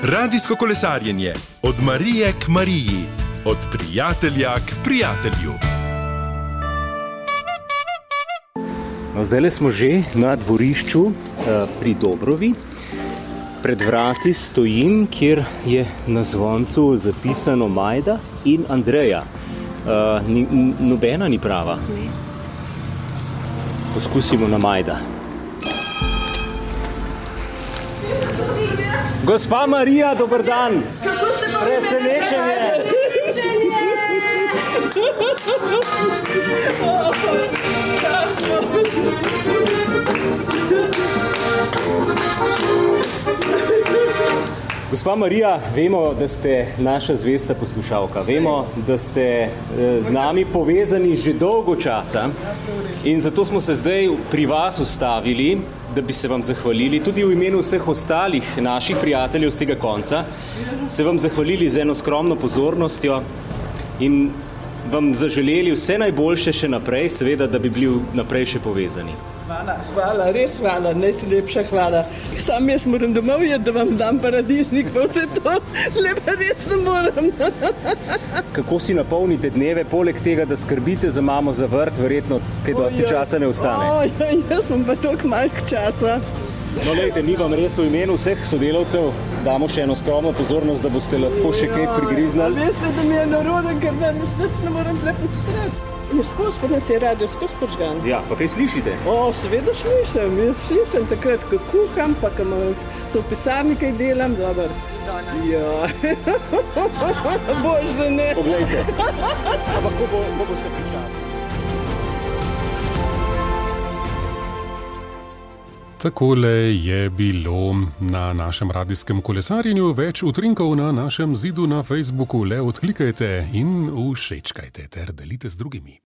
Radijsko kolesarjenje od Marije k Mariji, od prijatelja k prijatelju. No, zdaj smo že na dvorišču pri Dobrovi. Pred vrati stojim, kjer je na zvoncu zapisano Majda in Andreja. Nobena ni prava. Ne. Poskusimo na Majda. Gospa Marija, dober dan! Kako ste pa Presenečenje! Gospa Marija, vemo, da ste naša zvesta poslušalka. Vemo, da ste z nami povezani že dolgo časa in zato smo se zdaj pri vas ustavili, da bi se vam zahvalili, tudi v imenu vseh ostalih naših prijateljev z tega konca, se vam zahvalili z eno skromno pozornostjo in vam zaželeli vse najboljše še naprej, seveda, da bi bili naprej še povezani. Hvala, res hvala, najlepša hvala. Sam jaz moram domov jeti, da vam dam paradižnik, pa vse to, lepa res ne moram. Kako si napolnite dneve, poleg tega, da skrbite za mamo, za vrt, verjetno kaj dosti časa ne ostane? Jaz imam pa toliko malk časa. No, lejte, mi vam res v imenu vseh sodelavcev damo še eno skromno pozornost, da boste lahko še kaj prigriznali. Veste, da mi je naroden, ker vam nič ne moram tle podstrati. Skozi pa nas je radio, skozi počgan. Ja, pa kaj slišite? Seveda slišim, jaz slišim takrat, ko kuham, pa ko so v pisarni kaj delam, dober. Ja, bož da ne. Poglejte, ampak ko boste pričasni? Takole je bilo na našem radijskem kolesarjenju. Več utrinkov na našem zidu na Facebooku. Le odklikajte in všečkajte ter delite z drugimi.